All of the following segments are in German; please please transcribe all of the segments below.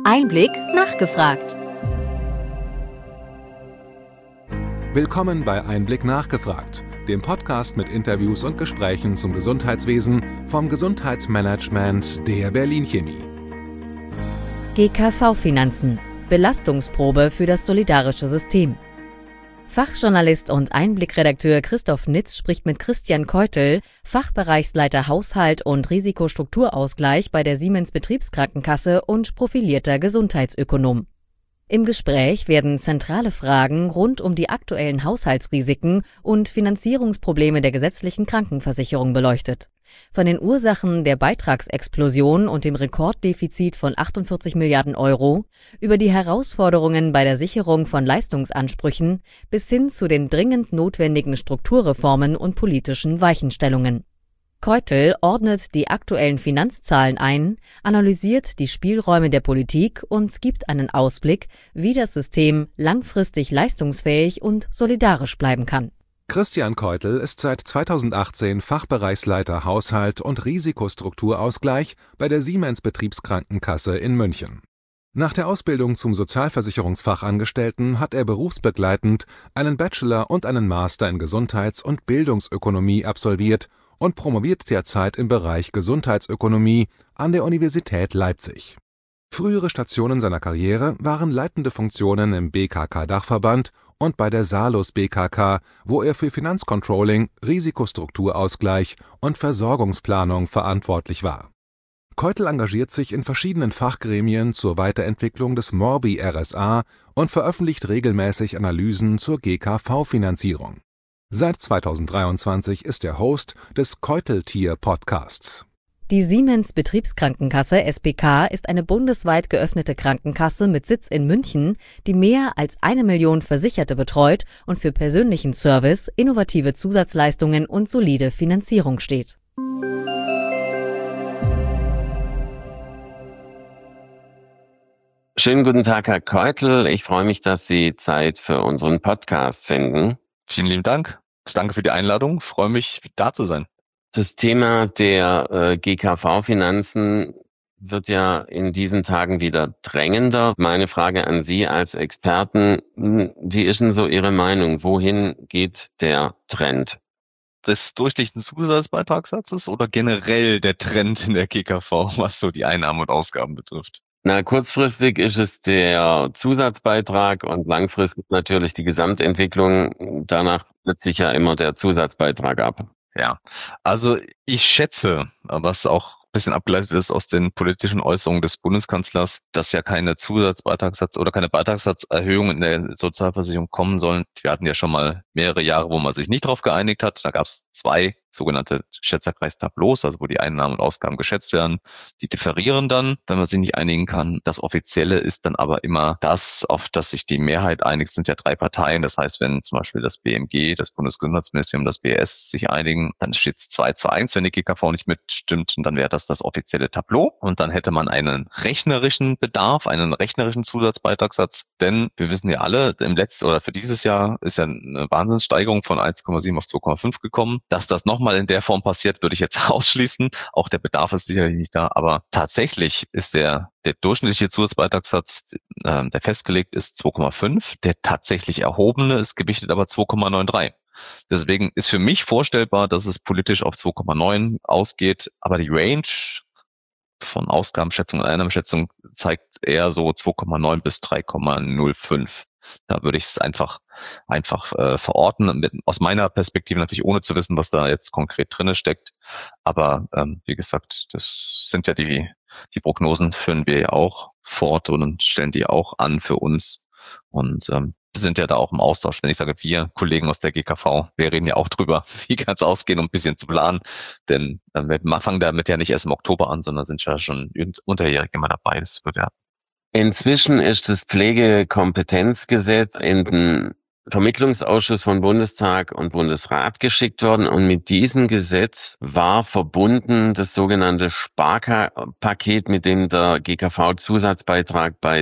Einblick nachgefragt. Willkommen bei Einblick nachgefragt, dem Podcast mit Interviews und Gesprächen zum Gesundheitswesen vom Gesundheitsmanagement der Berlin Chemie. GKV Finanzen. Belastungsprobe für das solidarische System. Fachjournalist und Einblickredakteur Christoph Nitz spricht mit Christian Keutel, Fachbereichsleiter Haushalt und Risikostrukturausgleich bei der Siemens Betriebskrankenkasse und profilierter Gesundheitsökonom. Im Gespräch werden zentrale Fragen rund um die aktuellen Haushaltsrisiken und Finanzierungsprobleme der gesetzlichen Krankenversicherung beleuchtet. Von den Ursachen der Beitragsexplosion und dem Rekorddefizit von 48 Milliarden Euro über die Herausforderungen bei der Sicherung von Leistungsansprüchen bis hin zu den dringend notwendigen Strukturreformen und politischen Weichenstellungen. Keutel ordnet die aktuellen Finanzzahlen ein, analysiert die Spielräume der Politik und gibt einen Ausblick, wie das System langfristig leistungsfähig und solidarisch bleiben kann. Christian Keutel ist seit 2018 Fachbereichsleiter Haushalt und Risikostrukturausgleich bei der Siemens Betriebskrankenkasse in München. Nach der Ausbildung zum Sozialversicherungsfachangestellten hat er berufsbegleitend einen Bachelor und einen Master in Gesundheits- und Bildungsökonomie absolviert und promoviert derzeit im Bereich Gesundheitsökonomie an der Universität Leipzig. Frühere Stationen seiner Karriere waren leitende Funktionen im BKK-Dachverband und bei der Salus BKK, wo er für Finanzcontrolling, Risikostrukturausgleich und Versorgungsplanung verantwortlich war. Keutel engagiert sich in verschiedenen Fachgremien zur Weiterentwicklung des Morbi-RSA und veröffentlicht regelmäßig Analysen zur GKV-Finanzierung. Seit 2023 ist er Host des Keuteltier-Podcasts. Die Siemens Betriebskrankenkasse SBK ist eine bundesweit geöffnete Krankenkasse mit Sitz in München, die mehr als 1 Million Versicherte betreut und für persönlichen Service, innovative Zusatzleistungen und solide Finanzierung steht. Schönen guten Tag, Herr Keutel. Ich freue mich, dass Sie Zeit für unseren Podcast finden. Vielen lieben Dank. Danke für die Einladung. Ich freue mich, da zu sein. Das Thema der GKV-Finanzen wird ja in diesen Tagen wieder drängender. Meine Frage an Sie als Experten, wie ist denn so Ihre Meinung? Wohin geht der Trend? Des durchschnittlichen Zusatzbeitragssatzes oder generell der Trend in der GKV, was so die Einnahmen und Ausgaben betrifft? Na, kurzfristig ist es der Zusatzbeitrag und langfristig natürlich die Gesamtentwicklung. Danach wird sich ja immer der Zusatzbeitrag ab. Ja, also ich schätze, was auch ein bisschen abgeleitet ist aus den politischen Äußerungen des Bundeskanzlers, dass ja keine Zusatzbeitragssatz oder keine Beitragssatzerhöhung in der Sozialversicherung kommen sollen. Wir hatten ja schon mal mehrere Jahre, wo man sich nicht darauf geeinigt hat. Da gab es 2 sogenannte Schätzerkreistableaus, also wo die Einnahmen und Ausgaben geschätzt werden. Die differieren dann, wenn man sich nicht einigen kann. Das Offizielle ist dann aber immer das, auf das sich die Mehrheit einigt, sind ja 3 Parteien. Das heißt, wenn zum Beispiel das BMG, das Bundesgesundheitsministerium, das BS sich einigen, dann steht es 2:1, wenn die GKV nicht mitstimmt. Und dann wäre das offizielle Tableau. Und dann hätte man einen rechnerischen Bedarf, einen rechnerischen Zusatzbeitragssatz. Denn wir wissen ja alle, im letzten oder für dieses Jahr ist ja eine Wahnsinnssteigerung von 1,7 auf 2,5 gekommen. Dass das nochmal in der Form passiert, würde ich jetzt ausschließen. Auch der Bedarf ist sicherlich nicht da. Aber tatsächlich ist der durchschnittliche Zusatzbeitragssatz, der festgelegt ist 2,5. Der tatsächlich erhobene ist gewichtet aber 2,93. Deswegen ist für mich vorstellbar, dass es politisch auf 2,9 ausgeht, aber die Range von Ausgabenschätzung und Einnahmenschätzung zeigt eher so 2,9 bis 3,05. Da würde ich es einfach verorten, aus meiner Perspektive natürlich ohne zu wissen, was da jetzt konkret drinne steckt. Aber wie gesagt, das sind ja die Prognosen führen wir ja auch fort und stellen die auch an für uns. Und wir sind ja da auch im Austausch. Wenn ich sage, wir Kollegen aus der GKV, wir reden ja auch drüber, wie kann es ausgehen, um ein bisschen zu planen. Denn wir fangen damit ja nicht erst im Oktober an, sondern sind ja schon unterjährig immer dabei. Das wird ja. Inzwischen ist das Pflegekompetenzgesetz in den Vermittlungsausschuss von Bundestag und Bundesrat geschickt worden und mit diesem Gesetz war verbunden das sogenannte Sparpaket, mit dem der GKV-Zusatzbeitrag bei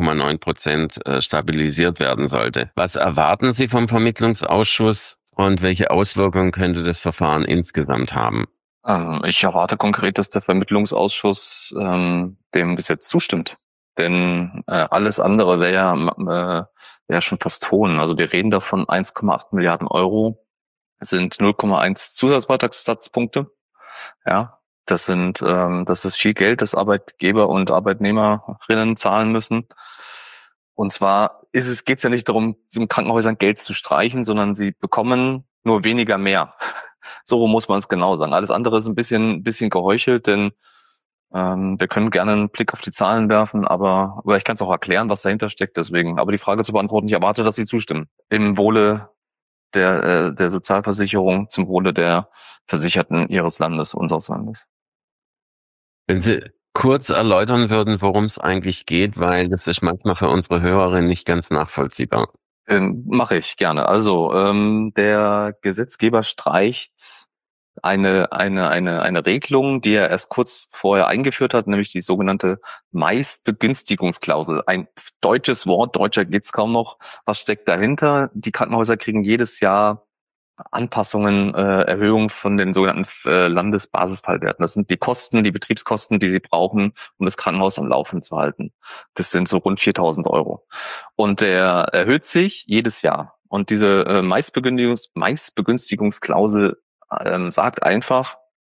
2,9% stabilisiert werden sollte. Was erwarten Sie vom Vermittlungsausschuss und welche Auswirkungen könnte das Verfahren insgesamt haben? Ich erwarte konkret, dass der Vermittlungsausschuss dem Gesetz zustimmt. Denn alles andere wäre schon fast Hohn. Also wir reden davon 1,8 Milliarden Euro sind 0,1 Zusatzbeitragssatzpunkte. Ja, das ist viel Geld, das Arbeitgeber und Arbeitnehmerinnen zahlen müssen. Und zwar geht's ja nicht darum, den Krankenhäusern Geld zu streichen, sondern sie bekommen nur weniger mehr. So muss man es genau sagen. Alles andere ist ein bisschen geheuchelt, denn wir können gerne einen Blick auf die Zahlen werfen, aber ich kann es auch erklären, was dahinter steckt. Deswegen, aber die Frage zu beantworten, ich erwarte, dass Sie zustimmen. Im Wohle der Sozialversicherung, zum Wohle der Versicherten Ihres Landes, unseres Landes. Wenn Sie kurz erläutern würden, worum es eigentlich geht, weil das ist manchmal für unsere Hörerinnen nicht ganz nachvollziehbar. Mache ich gerne. Also der Gesetzgeber streicht eine Regelung, die er erst kurz vorher eingeführt hat, nämlich die sogenannte Meistbegünstigungsklausel. Ein deutsches Wort, deutscher geht's kaum noch. Was steckt dahinter? Die Krankenhäuser kriegen jedes Jahr Anpassungen, Erhöhungen von den sogenannten Landesbasisfallwerten. Das sind die Kosten, die Betriebskosten, die sie brauchen, um das Krankenhaus am Laufen zu halten. Das sind so rund 4.000 Euro. Und der erhöht sich jedes Jahr. Und diese Meistbegünstigungsklausel sagt einfach,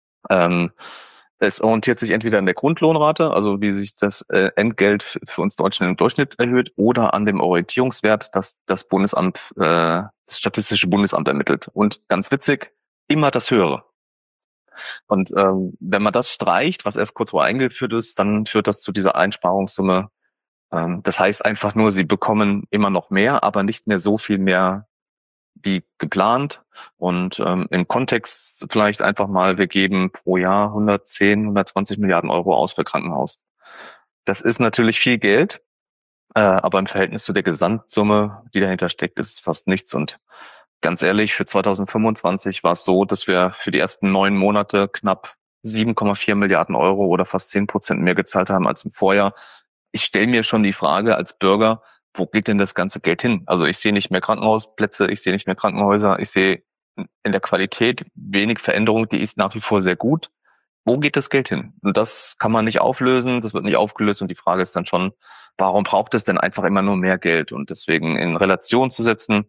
es orientiert sich entweder an der Grundlohnrate, also wie sich das Entgelt für uns Deutschen im Durchschnitt erhöht, oder an dem Orientierungswert, das das Statistische Bundesamt ermittelt. Und ganz witzig, immer das Höhere. Und wenn man das streicht, was erst kurz vorher eingeführt ist, dann führt das zu dieser Einsparungssumme. Das heißt einfach nur, sie bekommen immer noch mehr, aber nicht mehr so viel mehr wie geplant. Und im Kontext vielleicht einfach mal, wir geben pro Jahr 120 Milliarden Euro aus für Krankenhaus. Das ist natürlich viel Geld, aber im Verhältnis zu der Gesamtsumme, die dahinter steckt, ist es fast nichts. Und ganz ehrlich, für 2025 war es so, dass wir für die ersten 9 Monate knapp 7,4 Milliarden Euro oder fast 10% mehr gezahlt haben als im Vorjahr. Ich stelle mir schon die Frage als Bürger, wo geht denn das ganze Geld hin? Also ich sehe nicht mehr Krankenhausplätze, ich sehe nicht mehr Krankenhäuser, ich sehe in der Qualität wenig Veränderung, die ist nach wie vor sehr gut. Wo geht das Geld hin? Und das kann man nicht auflösen, das wird nicht aufgelöst und die Frage ist dann schon, warum braucht es denn einfach immer nur mehr Geld? Und deswegen in Relation zu setzen,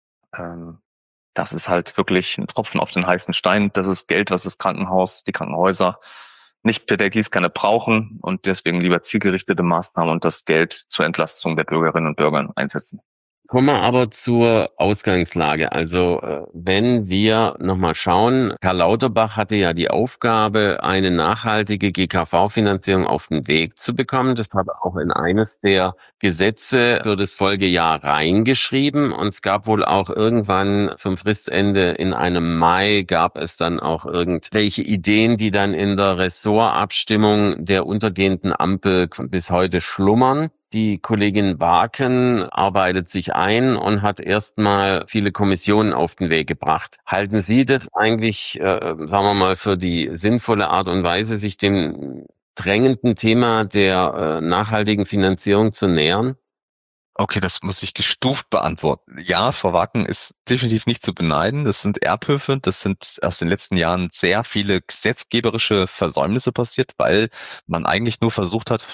das ist halt wirklich ein Tropfen auf den heißen Stein. Das ist Geld, was das Krankenhaus, die Krankenhäuser nicht per der Gießkanne brauchen und deswegen lieber zielgerichtete Maßnahmen und das Geld zur Entlastung der Bürgerinnen und Bürger einsetzen. Kommen wir aber zur Ausgangslage. Also wenn wir nochmal schauen, Karl Lauterbach hatte ja die Aufgabe, eine nachhaltige GKV-Finanzierung auf den Weg zu bekommen. Das hat er auch in eines der Gesetze für das Folgejahr reingeschrieben. Und es gab wohl auch irgendwann zum Fristende in einem Mai gab es dann auch irgendwelche Ideen, die dann in der Ressortabstimmung der untergehenden Ampel bis heute schlummern. Die Kollegin Waken arbeitet sich ein und hat erstmal viele Kommissionen auf den Weg gebracht. Halten Sie das eigentlich, sagen wir mal, für die sinnvolle Art und Weise, sich dem drängenden Thema der nachhaltigen Finanzierung zu nähern? Okay, das muss ich gestuft beantworten. Ja, Frau Waken ist definitiv nicht zu beneiden. Das sind Erbhöfe. Das sind aus den letzten Jahren sehr viele gesetzgeberische Versäumnisse passiert, weil man eigentlich nur versucht hat,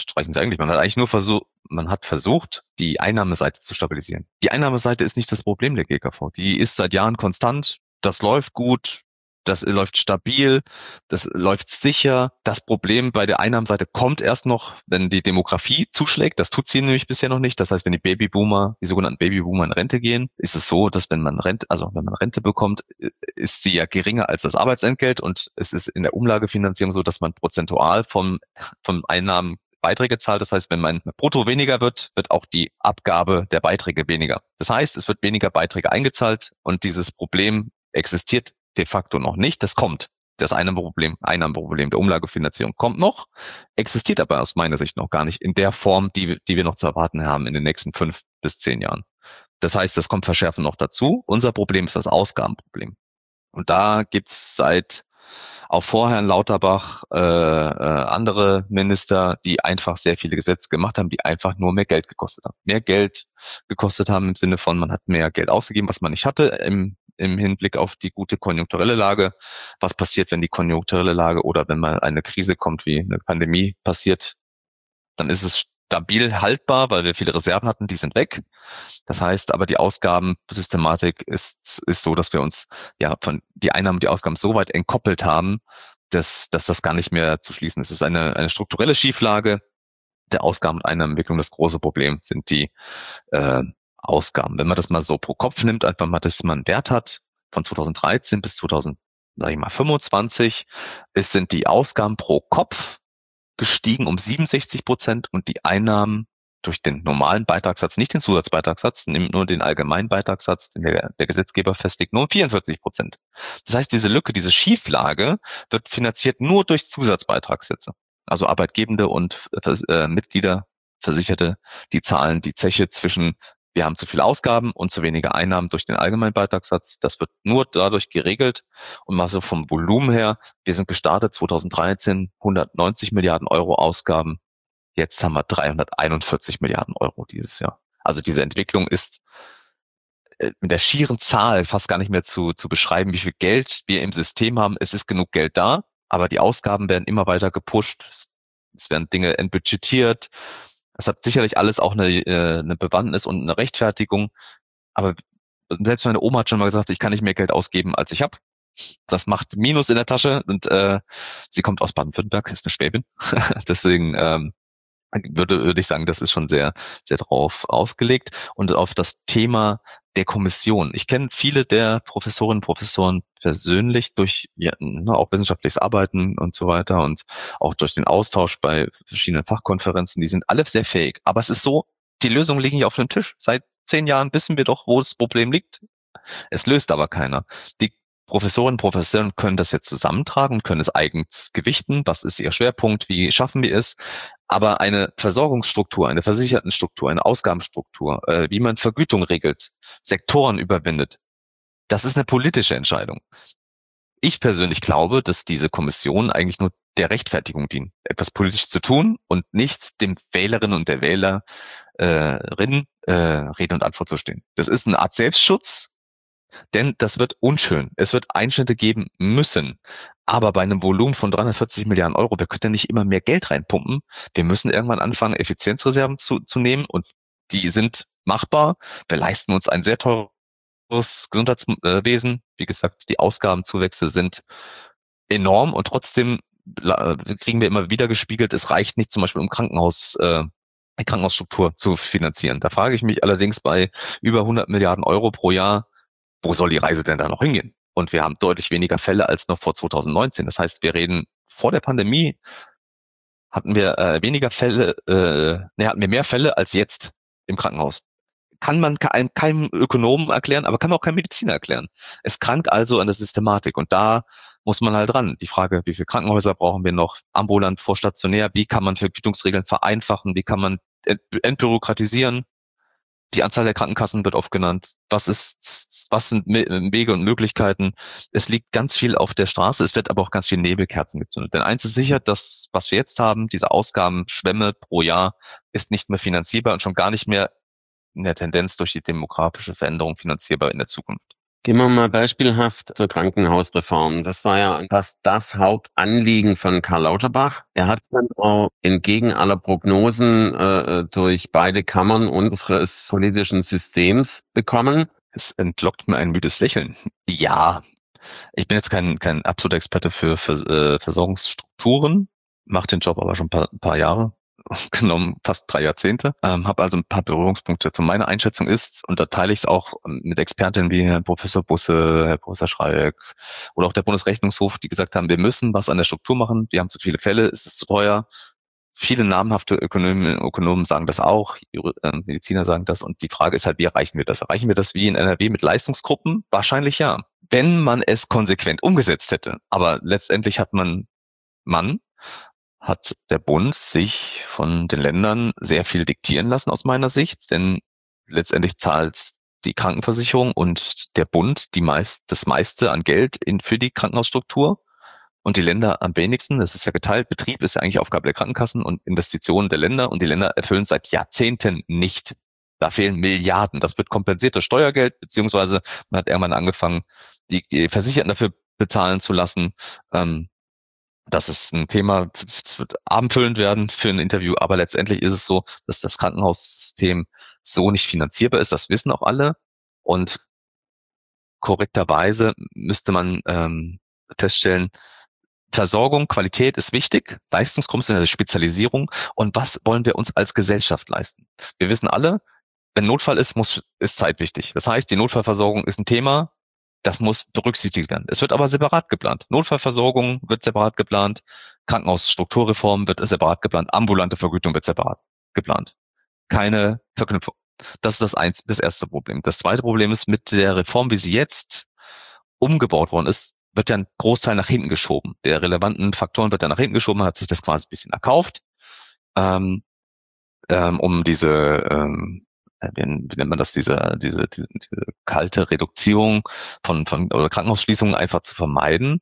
man hat versucht, die Einnahmeseite zu stabilisieren. Die Einnahmeseite ist nicht das Problem der GKV. Die ist seit Jahren konstant. Das läuft gut. Das läuft stabil, das läuft sicher. Das Problem bei der Einnahmenseite kommt erst noch, wenn die Demografie zuschlägt. Das tut sie nämlich bisher noch nicht. Das heißt, wenn die sogenannten Babyboomer in Rente gehen, ist es so, dass wenn man Rente bekommt, ist sie ja geringer als das Arbeitsentgelt und es ist in der Umlagefinanzierung so, dass man prozentual vom Einnahmen Beiträge zahlt. Das heißt, wenn mein Brutto weniger wird, wird auch die Abgabe der Beiträge weniger. Das heißt, es wird weniger Beiträge eingezahlt und dieses Problem existiert de facto noch nicht. Das kommt. Das Einnahmenproblem der Umlagefinanzierung kommt noch, existiert aber aus meiner Sicht noch gar nicht in der Form, die wir noch zu erwarten haben in den nächsten 5 bis 10 Jahren. Das heißt, das kommt verschärfend noch dazu. Unser Problem ist das Ausgabenproblem. Und da gibt's auch vor Herrn Lauterbach andere Minister, die einfach sehr viele Gesetze gemacht haben, die einfach nur mehr Geld gekostet haben. Mehr Geld gekostet haben im Sinne von, man hat mehr Geld ausgegeben, was man nicht hatte im Hinblick auf die gute konjunkturelle Lage. Was passiert, wenn die konjunkturelle Lage oder wenn mal eine Krise kommt, wie eine Pandemie passiert, dann ist es stabil haltbar, weil wir viele Reserven hatten, die sind weg. Das heißt aber, die Ausgabensystematik ist so, dass wir uns von die Einnahmen und die Ausgaben so weit entkoppelt haben, dass das gar nicht mehr zu schließen ist. Es ist eine strukturelle Schieflage der Ausgaben- und Einnahmenentwicklung. Das große Problem sind die Ausgaben. Wenn man das mal so pro Kopf nimmt, einfach mal, dass man einen Wert hat von 2013 bis 2025, sind die Ausgaben pro Kopf gestiegen um 67% und die Einnahmen durch den normalen Beitragssatz, nicht den Zusatzbeitragssatz, nimmt nur den allgemeinen Beitragssatz, den der Gesetzgeber festlegt, nur um 44%. Das heißt, diese Lücke, diese Schieflage wird finanziert nur durch Zusatzbeitragssätze. Also Arbeitgebende und Mitglieder, Versicherte, die zahlen die Zeche zwischen wir haben zu viele Ausgaben und zu wenige Einnahmen durch den allgemeinen Beitragssatz. Das wird nur dadurch geregelt. Und mal so vom Volumen her, wir sind gestartet 2013, 190 Milliarden Euro Ausgaben. Jetzt haben wir 341 Milliarden Euro dieses Jahr. Also diese Entwicklung ist mit der schieren Zahl fast gar nicht mehr zu beschreiben, wie viel Geld wir im System haben. Es ist genug Geld da, aber die Ausgaben werden immer weiter gepusht. Es werden Dinge entbudgetiert. Es hat sicherlich alles auch eine Bewandtnis und eine Rechtfertigung. Aber selbst meine Oma hat schon mal gesagt, ich kann nicht mehr Geld ausgeben, als ich habe. Das macht Minus in der Tasche und sie kommt aus Baden-Württemberg, ist eine Schwäbin. Deswegen würde ich sagen, das ist schon sehr, sehr drauf ausgelegt und auf das Thema der Kommission. Ich kenne viele der Professorinnen und Professoren persönlich durch auch wissenschaftliches Arbeiten und so weiter und auch durch den Austausch bei verschiedenen Fachkonferenzen. Die sind alle sehr fähig. Aber es ist so, die Lösungen liegen hier auf dem Tisch. Seit 10 Jahren wissen wir doch, wo das Problem liegt. Es löst aber keiner. Die Professorinnen und Professoren können das jetzt zusammentragen, können es eigens gewichten. Was ist ihr Schwerpunkt? Wie schaffen wir es? Aber eine Versorgungsstruktur, eine Versichertenstruktur, eine Ausgabenstruktur, wie man Vergütung regelt, Sektoren überwindet, das ist eine politische Entscheidung. Ich persönlich glaube, dass diese Kommission eigentlich nur der Rechtfertigung dient, etwas politisch zu tun und nicht dem Wählerinnen und der Wählerin Rede und Antwort zu stehen. Das ist eine Art Selbstschutz, denn das wird unschön. Es wird Einschnitte geben müssen. Aber bei einem Volumen von 340 Milliarden Euro, wir können ja nicht immer mehr Geld reinpumpen. Wir müssen irgendwann anfangen, Effizienzreserven zu nehmen und die sind machbar. Wir leisten uns ein sehr teures Gesundheitswesen. Wie gesagt, die Ausgabenzuwächse sind enorm und trotzdem kriegen wir immer wieder gespiegelt, es reicht nicht zum Beispiel um die Krankenhausstruktur zu finanzieren. Da frage ich mich allerdings bei über 100 Milliarden Euro pro Jahr, wo soll die Reise denn da noch hingehen? Und wir haben deutlich weniger Fälle als noch vor 2019. Das heißt, wir reden vor der Pandemie hatten wir hatten wir mehr Fälle als jetzt im Krankenhaus. Kann man keinem Ökonomen erklären, aber kann man auch keinem Mediziner erklären. Es krankt also an der Systematik und da muss man halt ran. Die Frage, wie viele Krankenhäuser brauchen wir noch, ambulant, vorstationär, wie kann man Vergütungsregeln vereinfachen, wie kann man entbürokratisieren? Die Anzahl der Krankenkassen wird oft genannt. Was sind Wege und Möglichkeiten? Es liegt ganz viel auf der Straße. Es wird aber auch ganz viel Nebelkerzen gezündet. Denn eins ist sicher, das, was wir jetzt haben, diese Ausgabenschwemme pro Jahr, ist nicht mehr finanzierbar und schon gar nicht mehr in der Tendenz durch die demografische Veränderung finanzierbar in der Zukunft. Gehen wir mal beispielhaft zur Krankenhausreform. Das war ja fast das Hauptanliegen von Karl Lauterbach. Er hat dann auch entgegen aller Prognosen durch beide Kammern unseres politischen Systems bekommen. Es entlockt mir ein müdes Lächeln. Ja, ich bin jetzt kein absoluter Experte für Versorgungsstrukturen, mache den Job aber schon ein paar Jahre. Genommen fast 3 Jahrzehnte, habe also ein paar Berührungspunkte. Zu meiner Einschätzung ist, und da teile ich es auch mit Expertinnen wie Herrn Professor Busse, Herr Professor Schreieck oder auch der Bundesrechnungshof, die gesagt haben, wir müssen was an der Struktur machen, wir haben zu viele Fälle, es ist zu teuer. Viele namhafte Ökonomen sagen das auch, Mediziner sagen das und die Frage ist halt, wie erreichen wir das? Erreichen wir das wie in NRW mit Leistungsgruppen? Wahrscheinlich ja, wenn man es konsequent umgesetzt hätte. Aber letztendlich hat der Bund sich von den Ländern sehr viel diktieren lassen aus meiner Sicht, denn letztendlich zahlt die Krankenversicherung und der Bund das meiste an Geld für die Krankenhausstruktur und die Länder am wenigsten. Das ist ja geteilt. Betrieb ist ja eigentlich Aufgabe der Krankenkassen und Investitionen der Länder und die Länder erfüllen es seit Jahrzehnten nicht. Da fehlen Milliarden. Das wird kompensiert durch Steuergeld, beziehungsweise man hat irgendwann angefangen, die Versicherten dafür bezahlen zu lassen. Das ist ein Thema, es wird abendfüllend werden für ein Interview, aber letztendlich ist es so, dass das Krankenhaussystem so nicht finanzierbar ist. Das wissen auch alle. Und korrekterweise müsste man feststellen, Versorgung, Qualität ist wichtig, Leistungsgrundsätze, also Spezialisierung. Und was wollen wir uns als Gesellschaft leisten? Wir wissen alle, wenn Notfall ist, ist Zeit wichtig. Das heißt, die Notfallversorgung ist ein Thema, das muss berücksichtigt werden. Es wird aber separat geplant. Notfallversorgung wird separat geplant, Krankenhausstrukturreform wird separat geplant, ambulante Vergütung wird separat geplant. Keine Verknüpfung. Das ist das erste Problem. Das zweite Problem ist, mit der Reform, wie sie jetzt umgebaut worden ist, wird ja ein Großteil nach hinten geschoben. Der relevanten Faktoren wird ja nach hinten geschoben, man hat sich das quasi ein bisschen erkauft, um wie nennt man das, diese kalte Reduzierung von oder Krankenhausschließungen einfach zu vermeiden.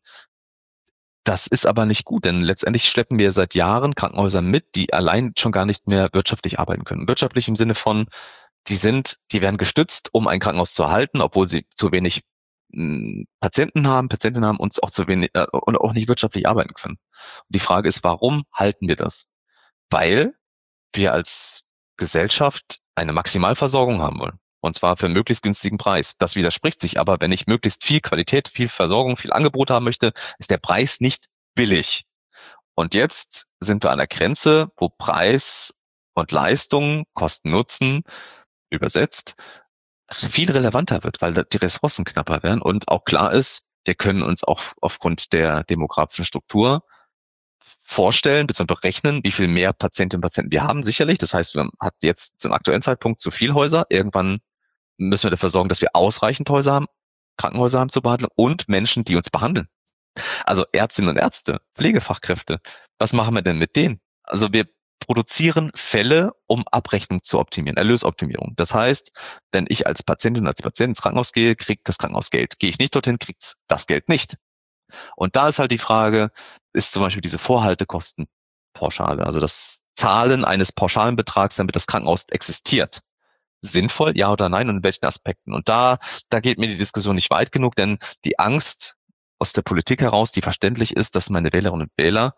Das ist aber nicht gut, denn letztendlich schleppen wir seit Jahren Krankenhäuser mit, die allein schon gar nicht mehr wirtschaftlich arbeiten können. Wirtschaftlich im Sinne von, die werden gestützt, um ein Krankenhaus zu erhalten, obwohl sie zu wenig Patientinnen haben und auch zu wenig und auch nicht wirtschaftlich arbeiten können. Und die Frage ist, warum halten wir das? Weil wir als Gesellschaft eine Maximalversorgung haben wollen. Und zwar für einen möglichst günstigen Preis. Das widerspricht sich aber, wenn ich möglichst viel Qualität, viel Versorgung, viel Angebot haben möchte, ist der Preis nicht billig. Und jetzt sind wir an der Grenze, wo Preis und Leistung, Kosten-Nutzen übersetzt, viel relevanter wird, weil die Ressourcen knapper werden und auch klar ist, wir können uns auch aufgrund der demografischen Struktur vorstellen bzw. berechnen, wie viel mehr Patientinnen und Patienten wir haben, sicherlich. Das heißt, wir hat jetzt zum aktuellen Zeitpunkt zu viel Häuser. Irgendwann müssen wir dafür sorgen, dass wir ausreichend Häuser haben, Krankenhäuser haben zur Behandlung und Menschen, die uns behandeln. Also Ärztinnen und Ärzte, Pflegefachkräfte. Was machen wir denn mit denen? Also wir produzieren Fälle, um Abrechnung zu optimieren, Erlösoptimierung. Das heißt, wenn ich als Patientin, als Patient ins Krankenhaus gehe, kriegt das Krankenhaus Geld. Gehe ich nicht dorthin, kriegt das Geld nicht. Und da ist halt die Frage, ist zum Beispiel diese Vorhaltekostenpauschale, also das Zahlen eines pauschalen Betrags, damit das Krankenhaus existiert. Sinnvoll, ja oder nein, und in welchen Aspekten? Und da geht mir die Diskussion nicht weit genug, denn die Angst aus der Politik heraus, die verständlich ist, dass meine Wählerinnen und Wähler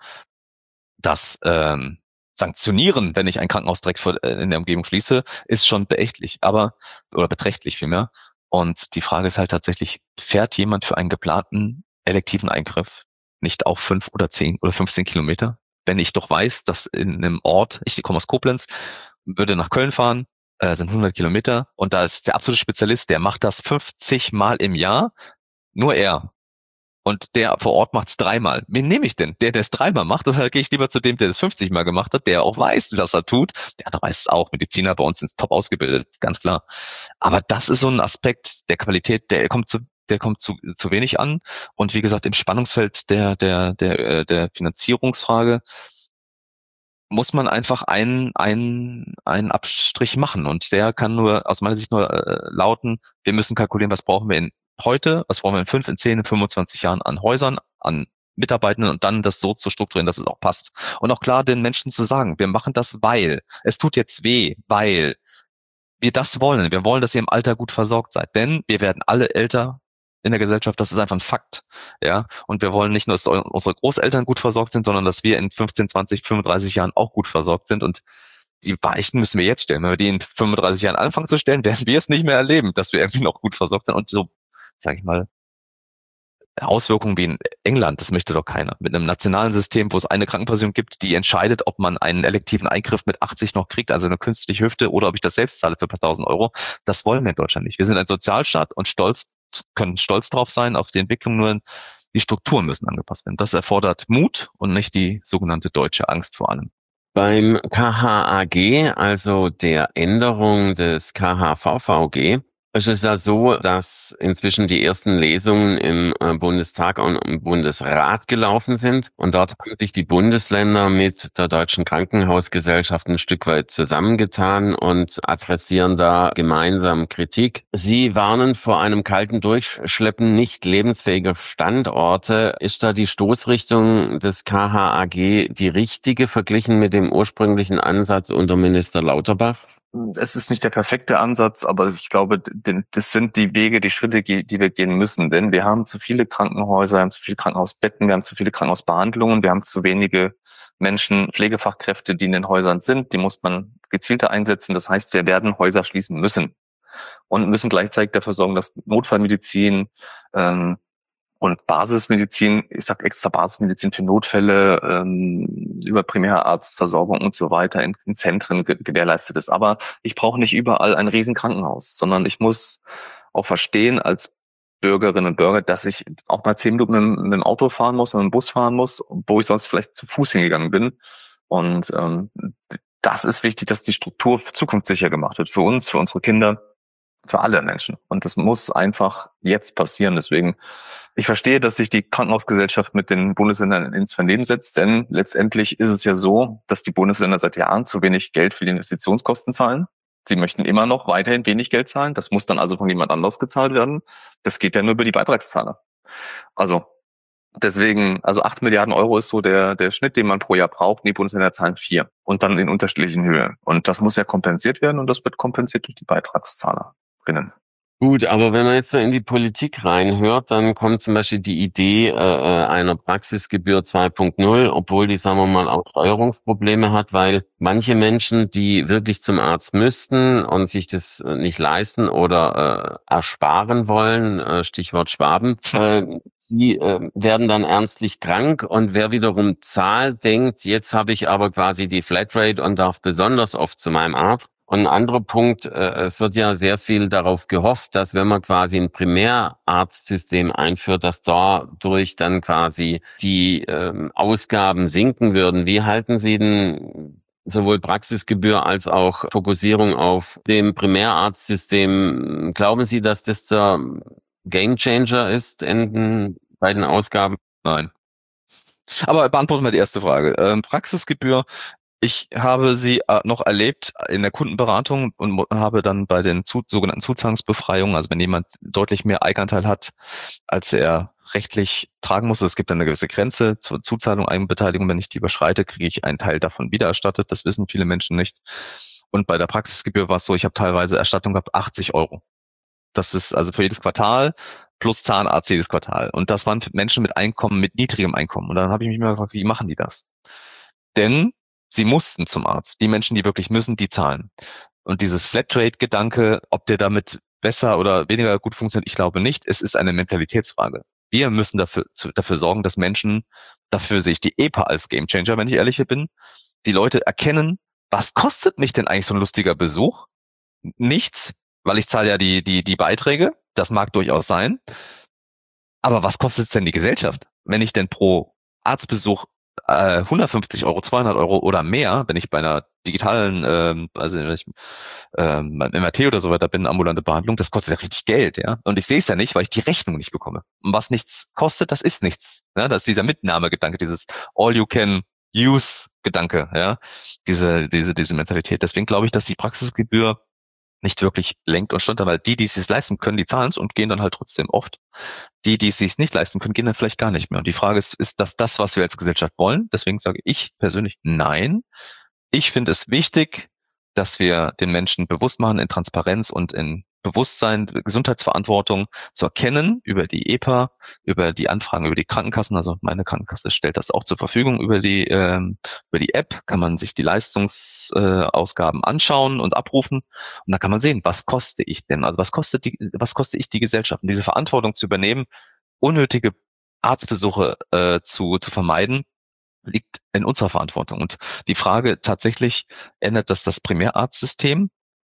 das sanktionieren, wenn ich ein Krankenhaus direkt in der Umgebung schließe, ist schon oder beträchtlich vielmehr. Und die Frage ist halt tatsächlich, fährt jemand für einen geplanten elektiven Eingriff nicht auch 5 oder 10 oder 15 Kilometer? Wenn ich doch weiß, dass in einem Ort, ich komme aus Koblenz, würde nach Köln fahren, sind 100 Kilometer und da ist der absolute Spezialist, der macht das 50 Mal im Jahr, nur er. Und der vor Ort macht es 3-mal. Wen nehme ich denn? Der es 3-mal macht, oder gehe ich lieber zu dem, der es 50 Mal gemacht hat, der auch weiß, was er tut? Der andere weiß es auch. Mediziner bei uns sind top ausgebildet, ganz klar. Aber das ist so ein Aspekt der Qualität, der kommt zu wenig an. Und wie gesagt, im Spannungsfeld der Finanzierungsfrage muss man einfach einen Abstrich machen. Und der kann aus meiner Sicht nur lauten, wir müssen kalkulieren, was brauchen wir was brauchen wir in 5, in 10, in 25 Jahren an Häusern, an Mitarbeitenden und dann das so zu strukturieren, dass es auch passt. Und auch klar den Menschen zu sagen, wir machen das, weil es tut jetzt weh, weil wir das wollen. Wir wollen, dass ihr im Alter gut versorgt seid. Denn wir werden alle älter in der Gesellschaft, das ist einfach ein Fakt. Ja, und wir wollen nicht nur, dass unsere Großeltern gut versorgt sind, sondern dass wir in 15, 20, 35 Jahren auch gut versorgt sind. Und die Weichen müssen wir jetzt stellen. Wenn wir die in 35 Jahren anfangen zu stellen, werden wir es nicht mehr erleben, dass wir irgendwie noch gut versorgt sind. Und so, sage ich mal, Auswirkungen wie in England, das möchte doch keiner. Mit einem nationalen System, wo es eine Krankenversicherung gibt, die entscheidet, ob man einen elektiven Eingriff mit 80 noch kriegt, also eine künstliche Hüfte, oder ob ich das selbst zahle für ein paar tausend Euro. Das wollen wir in Deutschland nicht. Wir sind ein Sozialstaat und können stolz drauf sein auf die Entwicklung, nur die Strukturen müssen angepasst werden. Das erfordert Mut und nicht die sogenannte deutsche Angst vor allem. Beim KHAG, also der Änderung des KHVVG, es ist ja so, dass inzwischen die ersten Lesungen im Bundestag und im Bundesrat gelaufen sind. Und dort haben sich die Bundesländer mit der Deutschen Krankenhausgesellschaft ein Stück weit zusammengetan und adressieren da gemeinsam Kritik. Sie warnen vor einem kalten Durchschleppen nicht lebensfähiger Standorte. Ist da die Stoßrichtung des KHAG die richtige, verglichen mit dem ursprünglichen Ansatz unter Minister Lauterbach? es ist nicht der perfekte Ansatz, aber ich glaube, das sind die Wege, die Schritte, die wir gehen müssen. Denn wir haben zu viele Krankenhäuser, wir haben zu viele Krankenhausbetten, wir haben zu viele Krankenhausbehandlungen, wir haben zu wenige Menschen, Pflegefachkräfte, die in den Häusern sind. Die muss man gezielter einsetzen. Das heißt, wir werden Häuser schließen müssen und müssen gleichzeitig dafür sorgen, dass Notfallmedizin und Basismedizin, ich sag extra Basismedizin für Notfälle, über Primärarztversorgung und so weiter in Zentren gewährleistet ist. Aber ich brauche nicht überall ein Riesenkrankenhaus, sondern ich muss auch verstehen als Bürgerinnen und Bürger, dass ich auch mal 10 Minuten mit dem Auto fahren muss, mit dem Bus fahren muss, wo ich sonst vielleicht zu Fuß hingegangen bin. Und das ist wichtig, dass die Struktur zukunftssicher gemacht wird für uns, für unsere Kinder, für alle Menschen. Und das muss einfach jetzt passieren. Deswegen, ich verstehe, dass sich die Krankenhausgesellschaft mit den Bundesländern ins Vernehmen setzt, denn letztendlich ist es ja so, dass die Bundesländer seit Jahren zu wenig Geld für die Investitionskosten zahlen. Sie möchten immer noch weiterhin wenig Geld zahlen. Das muss dann also von jemand anders gezahlt werden. Das geht ja nur über die Beitragszahler. Also deswegen, also 8 Milliarden Euro ist so der Schnitt, den man pro Jahr braucht. Die Bundesländer zahlen 4 und dann in unterschiedlichen Höhen. Und das muss ja kompensiert werden und das wird kompensiert durch die Beitragszahlerinnen. Gut, aber wenn man jetzt so in die Politik reinhört, dann kommt zum Beispiel die Idee einer Praxisgebühr 2.0, obwohl die, sagen wir mal, auch Steuerungsprobleme hat, weil manche Menschen, die wirklich zum Arzt müssten und sich das nicht leisten oder ersparen wollen, Stichwort Schwaben, die werden dann ernstlich krank und wer wiederum zahlt, denkt, jetzt habe ich aber quasi die Flatrate und darf besonders oft zu meinem Arzt. Und ein anderer Punkt, es wird ja sehr viel darauf gehofft, dass wenn man quasi ein Primärarztsystem einführt, dass dadurch dann quasi die Ausgaben sinken würden. Wie halten Sie denn sowohl Praxisgebühr als auch Fokussierung auf dem Primärarztsystem? Glauben Sie, dass das der Gamechanger ist bei den Ausgaben? Nein. Aber beantworten wir die erste Frage. Praxisgebühr. Ich habe sie noch erlebt in der Kundenberatung und habe dann bei den sogenannten Zuzahlungsbefreiungen, also wenn jemand deutlich mehr Eigenanteil hat, als er rechtlich tragen muss, es gibt eine gewisse Grenze zur Zuzahlung, Eigenbeteiligung, wenn ich die überschreite, kriege ich einen Teil davon wiedererstattet. Das wissen viele Menschen nicht. Und bei der Praxisgebühr war es so, ich habe teilweise Erstattung gehabt, 80 Euro. Das ist also für jedes Quartal plus Zahnarzt jedes Quartal. Und das waren Menschen mit Einkommen, mit niedrigem Einkommen. Und dann habe ich mich mal gefragt, wie machen die das? Denn sie mussten zum Arzt. Die Menschen, die wirklich müssen, die zahlen. Und dieses Flatrate-Gedanke, ob der damit besser oder weniger gut funktioniert, ich glaube nicht. Es ist eine Mentalitätsfrage. Wir müssen dafür sorgen, dass Menschen, dafür sehe ich die EPA als Gamechanger, wenn ich ehrlich bin, die Leute erkennen, was kostet mich denn eigentlich so ein lustiger Besuch? Nichts, weil ich zahle ja die Beiträge. Das mag durchaus sein. Aber was kostet es denn die Gesellschaft? Wenn ich denn pro Arztbesuch 150 Euro, 200 Euro oder mehr, wenn ich bei einer digitalen, also wenn ich beim MRT oder so weiter bin, ambulante Behandlung, das kostet ja richtig Geld, ja. Und ich sehe es ja nicht, weil ich die Rechnung nicht bekomme. Und was nichts kostet, das ist nichts. Ja? Das ist dieser Mitnahmegedanke, dieses All-You-Can-Use-Gedanke, ja. Diese Mentalität. Deswegen glaube ich, dass die Praxisgebühr nicht wirklich lenkt und steuert, weil die es sich leisten können, die zahlen es und gehen dann halt trotzdem oft. Die es sich nicht leisten können, gehen dann vielleicht gar nicht mehr. Und die Frage ist das, was wir als Gesellschaft wollen? Deswegen sage ich persönlich nein. Ich finde es wichtig, dass wir den Menschen bewusst machen, in Transparenz und in Bewusstsein, Gesundheitsverantwortung zu erkennen über die EPA, über die Anfragen, über die Krankenkassen. Also meine Krankenkasse stellt das auch zur Verfügung über die App, kann man sich die Leistungsausgaben anschauen und abrufen. Und da kann man sehen, was koste ich denn? Also was koste ich die Gesellschaft? Und diese Verantwortung zu übernehmen, unnötige Arztbesuche zu vermeiden, liegt in unserer Verantwortung. Und die Frage tatsächlich, ändert das Primärarztsystem?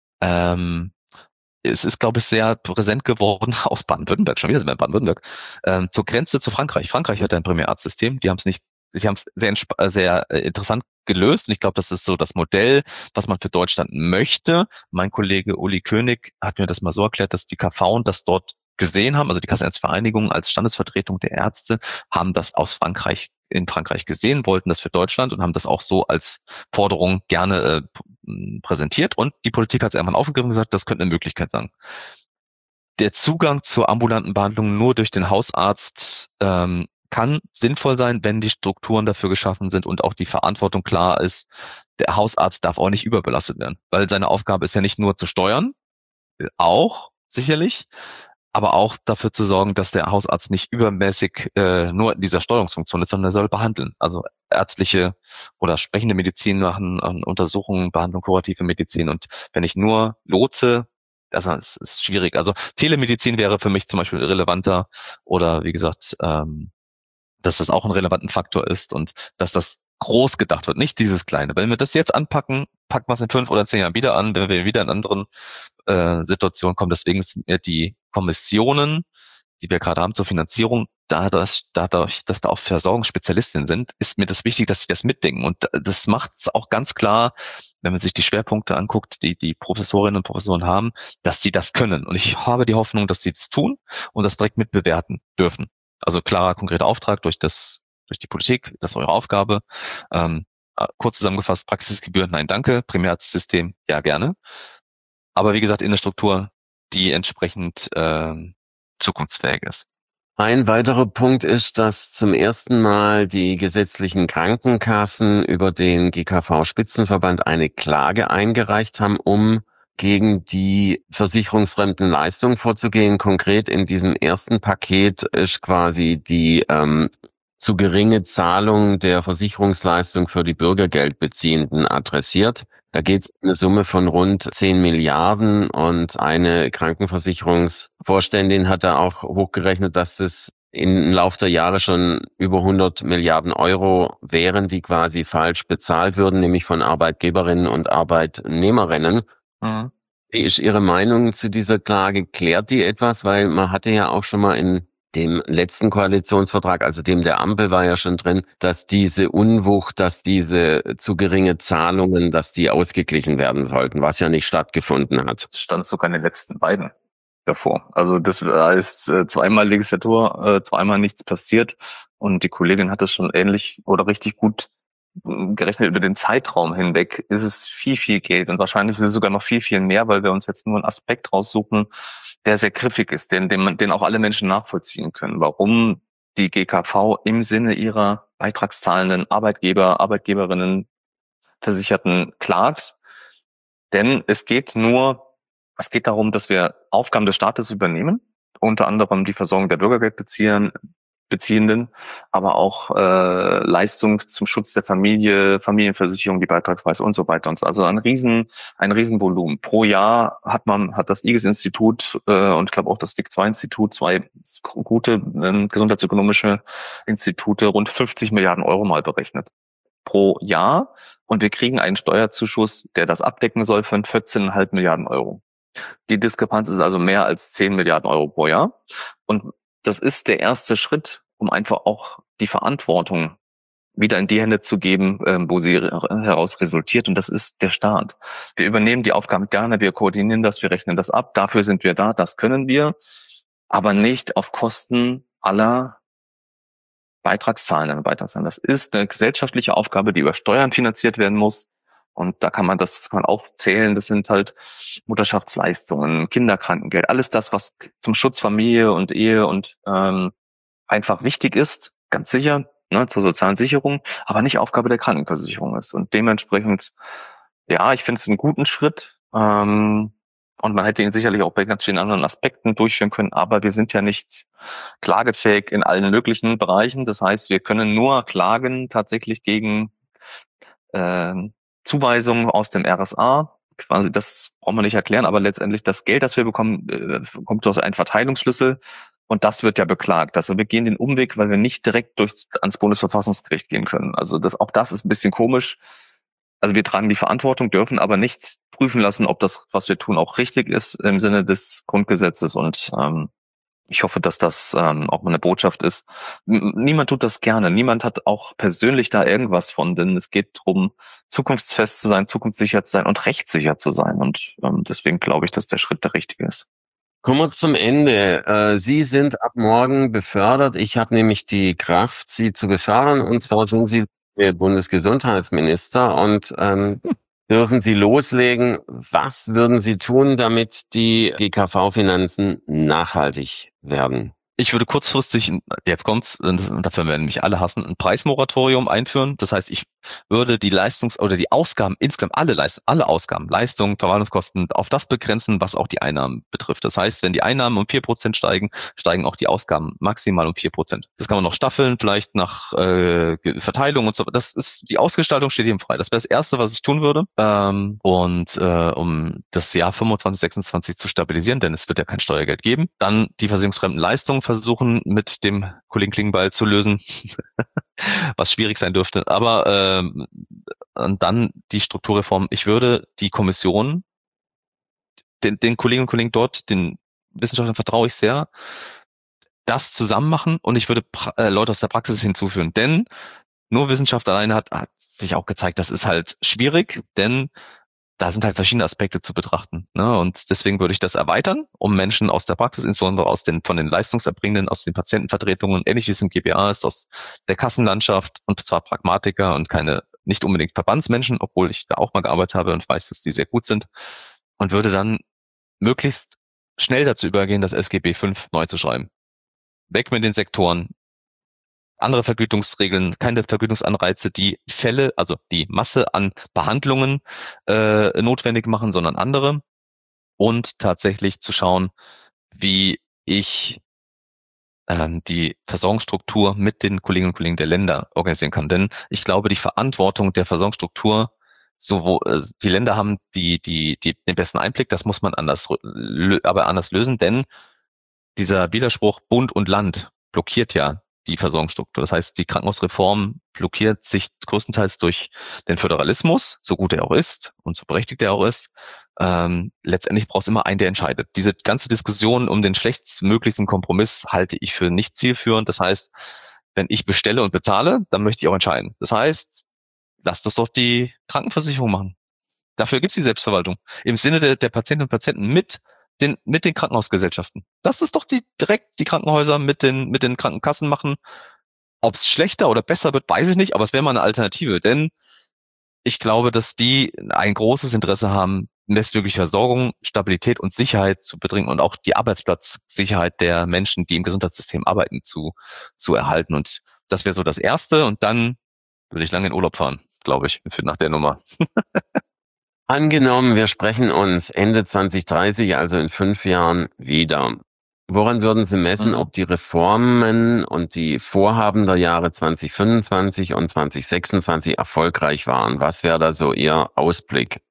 Es ist, glaube ich, sehr präsent geworden aus Baden-Württemberg, schon wieder sind wir in Baden-Württemberg, zur Grenze zu Frankreich. Frankreich hat ein Primärarztsystem, die haben es sehr interessant gelöst und ich glaube, das ist so das Modell, was man für Deutschland möchte. Mein Kollege Uli König hat mir das mal so erklärt, dass die KV das dort gesehen haben, also die Kassenärztvereinigung als Standesvertretung der Ärzte, haben das in Frankreich gesehen, wollten das für Deutschland und haben das auch so als Forderung gerne präsentiert. Und die Politik hat es irgendwann aufgegriffen und gesagt, das könnte eine Möglichkeit sein. Der Zugang zur ambulanten Behandlung nur durch den Hausarzt kann sinnvoll sein, wenn die Strukturen dafür geschaffen sind und auch die Verantwortung klar ist. Der Hausarzt darf auch nicht überbelastet werden, weil seine Aufgabe ist ja nicht nur zu steuern, auch sicherlich, aber auch dafür zu sorgen, dass der Hausarzt nicht übermäßig nur in dieser Steuerungsfunktion ist, sondern er soll behandeln. Also ärztliche oder sprechende Medizin machen, Untersuchungen, Behandlung, kurative Medizin. Und wenn ich nur lotse, also es ist schwierig. Also Telemedizin wäre für mich zum Beispiel relevanter oder wie gesagt, dass das auch ein relevanten Faktor ist und dass das groß gedacht wird, nicht dieses Kleine. Wenn wir das jetzt anpacken, packen wir es in 5 oder 10 Jahren wieder an, wenn wir wieder in anderen Situationen kommen. Deswegen sind mir die Kommissionen, die wir gerade haben zur Finanzierung, dadurch, dass da auch Versorgungsspezialistinnen sind, ist mir das wichtig, dass sie das mitdenken. Und das macht es auch ganz klar, wenn man sich die Schwerpunkte anguckt, die Professorinnen und Professoren haben, dass sie das können. Und ich habe die Hoffnung, dass sie das tun und das direkt mitbewerten dürfen. Also klarer, konkreter Auftrag durch die Politik, das ist eure Aufgabe. Kurz zusammengefasst, Praxisgebühr, nein, danke. Primärarztsystem, ja, gerne. Aber wie gesagt, in der Struktur, die entsprechend zukunftsfähig ist. Ein weiterer Punkt ist, dass zum ersten Mal die gesetzlichen Krankenkassen über den GKV-Spitzenverband eine Klage eingereicht haben, um gegen die versicherungsfremden Leistungen vorzugehen. Konkret in diesem ersten Paket ist quasi die zu geringe Zahlung der Versicherungsleistung für die Bürgergeldbeziehenden adressiert. Da geht es um eine Summe von rund 10 Milliarden und eine Krankenversicherungsvorständin hat da auch hochgerechnet, dass das im Lauf der Jahre schon über 100 Milliarden Euro wären, die quasi falsch bezahlt würden, nämlich von Arbeitgeberinnen und Arbeitnehmerinnen. Mhm. Wie ist Ihre Meinung zu dieser Klage? Klärt die etwas? Weil man hatte ja auch schon mal in dem letzten Koalitionsvertrag, also dem der Ampel, war ja schon drin, dass diese Unwucht, dass diese zu geringe Zahlungen, dass die ausgeglichen werden sollten, was ja nicht stattgefunden hat. Es stand sogar in den letzten beiden davor. Also das heißt, zweimal Legislatur, zweimal nichts passiert und die Kollegin hat das schon ähnlich oder richtig gut gerechnet über den Zeitraum hinweg, ist es viel, viel Geld und wahrscheinlich ist es sogar noch viel, viel mehr, weil wir uns jetzt nur einen Aspekt raussuchen, der sehr griffig ist, den auch alle Menschen nachvollziehen können, warum die GKV im Sinne ihrer beitragszahlenden Arbeitgeber, Arbeitgeberinnen, Versicherten klagt. Denn es geht darum, dass wir Aufgaben des Staates übernehmen, unter anderem die Versorgung der Bürgergeldbeziehenden, aber auch Leistungen zum Schutz der Familie, Familienversicherung, die Beitragsweise und so weiter und so. Also ein Riesenvolumen. Pro Jahr hat das IGES-Institut und ich glaube auch das DIC-2-Institut, zwei gute gesundheitsökonomische Institute, rund 50 Milliarden Euro mal berechnet. Pro Jahr. Und wir kriegen einen Steuerzuschuss, der das abdecken soll, von 14,5 Milliarden Euro. Die Diskrepanz ist also mehr als 10 Milliarden Euro pro Jahr. Und das ist der erste Schritt, um einfach auch die Verantwortung wieder in die Hände zu geben, wo sie heraus resultiert. Und das ist der Staat. Wir übernehmen die Aufgaben gerne, wir koordinieren das, wir rechnen das ab. Dafür sind wir da, das können wir. Aber nicht auf Kosten aller Beitragszahlenden und Beitragszahlenden. Das ist eine gesellschaftliche Aufgabe, die über Steuern finanziert werden muss. Und da kann man aufzählen. Das sind halt Mutterschaftsleistungen, Kinderkrankengeld, alles das, was zum Schutz Familie und Ehe und einfach wichtig ist, ganz sicher, ne, zur sozialen Sicherung, aber nicht Aufgabe der Krankenversicherung ist. Und dementsprechend, ja, ich finde es einen guten Schritt. Und man hätte ihn sicherlich auch bei ganz vielen anderen Aspekten durchführen können, aber wir sind ja nicht klagefähig in allen möglichen Bereichen. Das heißt, wir können nur klagen tatsächlich gegen Zuweisungen aus dem RSA. Quasi, das braucht man nicht erklären, aber letztendlich das Geld, das wir bekommen, kommt durch einen Verteilungsschlüssel und das wird ja beklagt. Also wir gehen den Umweg, weil wir nicht direkt ans Bundesverfassungsgericht gehen können. Also auch das ist ein bisschen komisch. Also wir tragen die Verantwortung, dürfen aber nicht prüfen lassen, ob das, was wir tun, auch richtig ist im Sinne des Grundgesetzes. Und ich hoffe, dass das auch mal eine Botschaft ist. Niemand tut das gerne. Niemand hat auch persönlich da irgendwas von, denn es geht darum, zukunftsfest zu sein, zukunftssicher zu sein und rechtssicher zu sein. Und deswegen glaube ich, dass der Schritt der richtige ist. Kommen wir zum Ende. Sie sind ab morgen befördert. Ich habe nämlich die Kraft, Sie zu befördern. Und zwar sind Sie der Bundesgesundheitsminister und dürfen Sie loslegen. Was würden Sie tun, damit die GKV-Finanzen nachhaltig werden? Ich würde kurzfristig, jetzt kommt's, und dafür werden mich alle hassen, ein Preismoratorium einführen. Das heißt, ich würde die die Ausgaben insgesamt, alle Ausgaben, Leistungen, Verwaltungskosten auf das begrenzen, was auch die Einnahmen betrifft. Das heißt, wenn die Einnahmen um 4% steigen, steigen auch die Ausgaben maximal um 4%. Das kann man noch staffeln, vielleicht nach Verteilung und so. Die Ausgestaltung steht jedem frei. Das wäre das Erste, was ich tun würde. Um das Jahr 25, 26 zu stabilisieren, denn es wird ja kein Steuergeld geben. Dann die versicherungsfremden Leistungen versuchen mit dem Kollegen Klingbeil zu lösen, was schwierig sein dürfte. Aber und dann die Strukturreform. Ich würde die Kommission, den Kolleginnen und Kollegen dort, den Wissenschaftlern vertraue ich sehr, das zusammen machen und ich würde Leute aus der Praxis hinzuführen. Denn nur Wissenschaft alleine hat sich auch gezeigt, das ist halt schwierig, denn da sind halt verschiedene Aspekte zu betrachten. Ne? Und deswegen würde ich das erweitern, um Menschen aus der Praxis, insbesondere von den Leistungserbringenden, aus den Patientenvertretungen, ähnlich wie es im GBA ist, aus der Kassenlandschaft, und zwar Pragmatiker und nicht unbedingt Verbandsmenschen, obwohl ich da auch mal gearbeitet habe und weiß, dass die sehr gut sind, und würde dann möglichst schnell dazu übergehen, das SGB V neu zu schreiben. Weg mit den Sektoren, andere Vergütungsregeln, keine Vergütungsanreize, die Fälle, also die Masse an Behandlungen notwendig machen, sondern andere. Und tatsächlich zu schauen, wie ich die Versorgungsstruktur mit den Kolleginnen und Kollegen der Länder organisieren kann. Denn ich glaube, die Verantwortung der Versorgungsstruktur, die Länder haben den besten Einblick, das muss man anders lösen, denn dieser Widerspruch Bund und Land blockiert ja die Versorgungsstruktur. Das heißt, die Krankenhausreform blockiert sich größtenteils durch den Föderalismus, so gut er auch ist und so berechtigt er auch ist. Letztendlich braucht es immer einen, der entscheidet. Diese ganze Diskussion um den schlechtstmöglichsten Kompromiss halte ich für nicht zielführend. Das heißt, wenn ich bestelle und bezahle, dann möchte ich auch entscheiden. Das heißt, lasst das doch die Krankenversicherung machen. Dafür gibt es die Selbstverwaltung. Im Sinne der Patientinnen und Patienten mit den Krankenhausgesellschaften. Lass es doch direkt die Krankenhäuser mit den Krankenkassen machen. Ob es schlechter oder besser wird, weiß ich nicht, aber es wäre mal eine Alternative, denn ich glaube, dass die ein großes Interesse haben, bestmögliche Versorgung, Stabilität und Sicherheit zu bedringen und auch die Arbeitsplatzsicherheit der Menschen, die im Gesundheitssystem arbeiten, zu erhalten. Und das wäre so das Erste, und dann würde ich lange in Urlaub fahren, glaube ich, nach der Nummer. Angenommen, wir sprechen uns Ende 2030, also in 5 Jahren, wieder. Woran würden Sie messen, ob die Reformen und die Vorhaben der Jahre 2025 und 2026 erfolgreich waren? Was wäre da so Ihr Ausblick?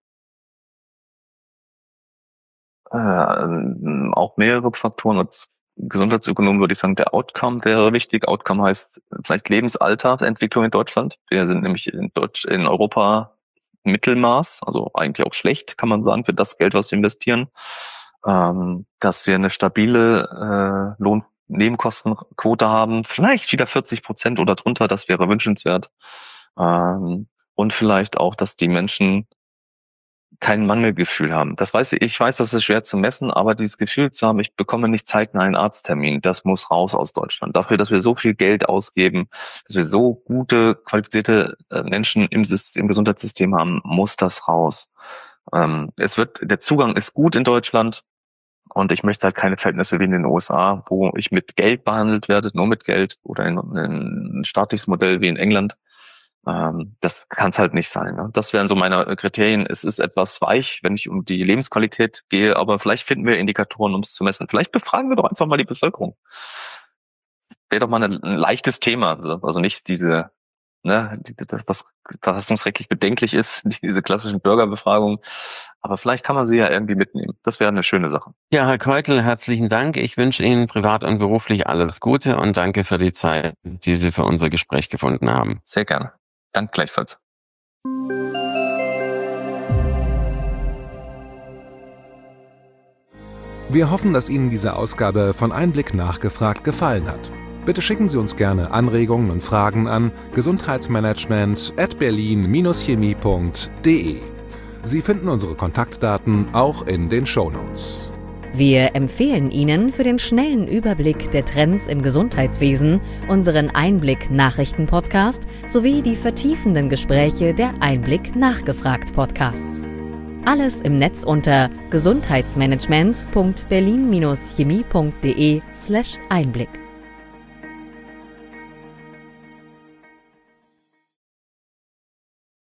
Auch mehrere Faktoren. Als Gesundheitsökonom würde ich sagen, der Outcome wäre wichtig. Outcome heißt vielleicht Lebensalterentwicklung in Deutschland. Wir sind nämlich in Europa Mittelmaß, also eigentlich auch schlecht, kann man sagen, für das Geld, was wir investieren. Dass wir eine stabile Lohnnebenkostenquote haben, vielleicht wieder 40% oder drunter, das wäre wünschenswert. Und vielleicht auch, dass die Menschen kein Mangelgefühl haben. Ich weiß, das ist schwer zu messen, aber dieses Gefühl zu haben, ich bekomme nicht zeitnah einen Arzttermin, das muss raus aus Deutschland. Dafür, dass wir so viel Geld ausgeben, dass wir so gute, qualifizierte Menschen im Gesundheitssystem haben, muss das raus. Der Zugang ist gut in Deutschland, und ich möchte halt keine Verhältnisse wie in den USA, wo ich mit Geld behandelt werde, nur mit Geld, oder in ein staatliches Modell wie in England. Das kann es halt nicht sein. Ne? Das wären so meine Kriterien. Es ist etwas weich, wenn ich um die Lebensqualität gehe, aber vielleicht finden wir Indikatoren, um es zu messen. Vielleicht befragen wir doch einfach mal die Bevölkerung. Wäre doch mal ein leichtes Thema. Also nicht das, was verfassungsrechtlich bedenklich ist, diese klassischen Bürgerbefragungen. Aber vielleicht kann man sie ja irgendwie mitnehmen. Das wäre eine schöne Sache. Ja, Herr Keutel, herzlichen Dank. Ich wünsche Ihnen privat und beruflich alles Gute und danke für die Zeit, die Sie für unser Gespräch gefunden haben. Sehr gerne. Danke gleichfalls. Wir hoffen, dass Ihnen diese Ausgabe von Einblick nachgefragt gefallen hat. Bitte schicken Sie uns gerne Anregungen und Fragen an gesundheitsmanagement@berlin-chemie.de. Sie finden unsere Kontaktdaten auch in den Shownotes. Wir empfehlen Ihnen für den schnellen Überblick der Trends im Gesundheitswesen unseren Einblick-Nachrichten-Podcast sowie die vertiefenden Gespräche der Einblick-Nachgefragt-Podcasts. Alles im Netz unter gesundheitsmanagement.berlin-chemie.de/Einblick.